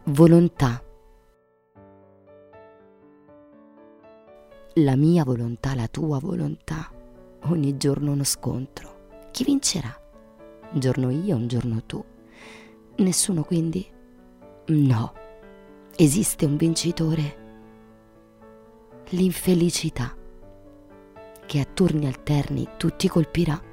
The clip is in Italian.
Volontà. La mia volontà, la tua volontà. Ogni giorno uno scontro. Chi vincerà? Un giorno io, un giorno tu. Nessuno quindi? No. Esiste un vincitore? L'infelicità, che a turni alterni tutti colpirà.